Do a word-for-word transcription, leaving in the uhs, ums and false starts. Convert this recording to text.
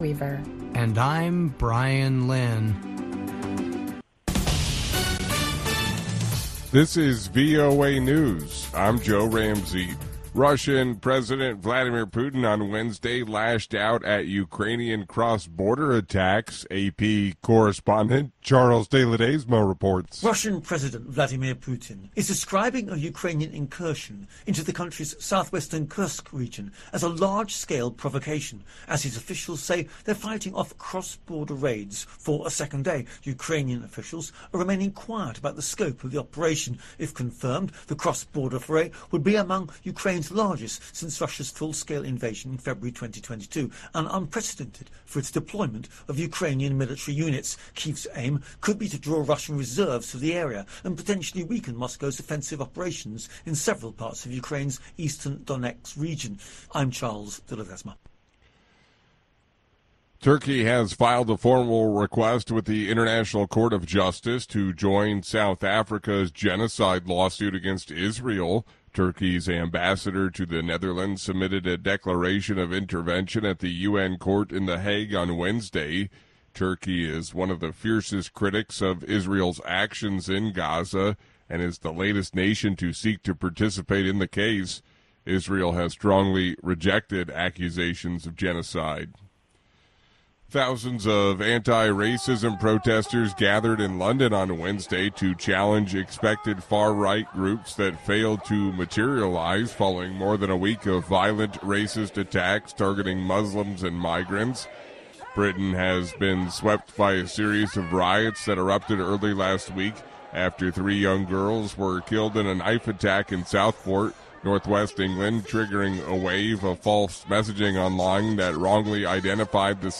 Weaver. And I'm Brian Lynn. This is V O A News. I'm Joe Ramsey. Russian President Vladimir Putin on Wednesday lashed out at Ukrainian cross-border attacks. A P correspondent Charles de Ledesma reports. Russian President Vladimir Putin is describing a Ukrainian incursion into the country's southwestern Kursk region as a large-scale provocation. As his officials say, they're fighting off cross-border raids for a second day. Ukrainian officials are remaining quiet about the scope of the operation. If confirmed, the cross-border foray would be among Ukraine's largest since Russia's full-scale invasion in February twenty twenty-two and unprecedented for its deployment of Ukrainian military units. Kyiv's aim could be to draw Russian reserves to the area and potentially weaken Moscow's offensive operations in several parts of Ukraine's eastern Donetsk region. I'm Charles de Ledesma. Turkey has filed a formal request with the International Court of Justice to join South Africa's genocide lawsuit against Israel. Turkey's ambassador to the Netherlands submitted a declaration of intervention at the U N court in The Hague on Wednesday. Turkey is one of the fiercest critics of Israel's actions in Gaza and is the latest nation to seek to participate in the case. Israel has strongly rejected accusations of genocide. Thousands of anti-racism protesters gathered in London on Wednesday to challenge expected far-right groups that failed to materialize following more than a week of violent racist attacks targeting Muslims and migrants. Britain has been swept by a series of riots that erupted early last week after three young girls were killed in a knife attack in Southport, Northwest England, triggering a wave of false messaging online that wrongly identified the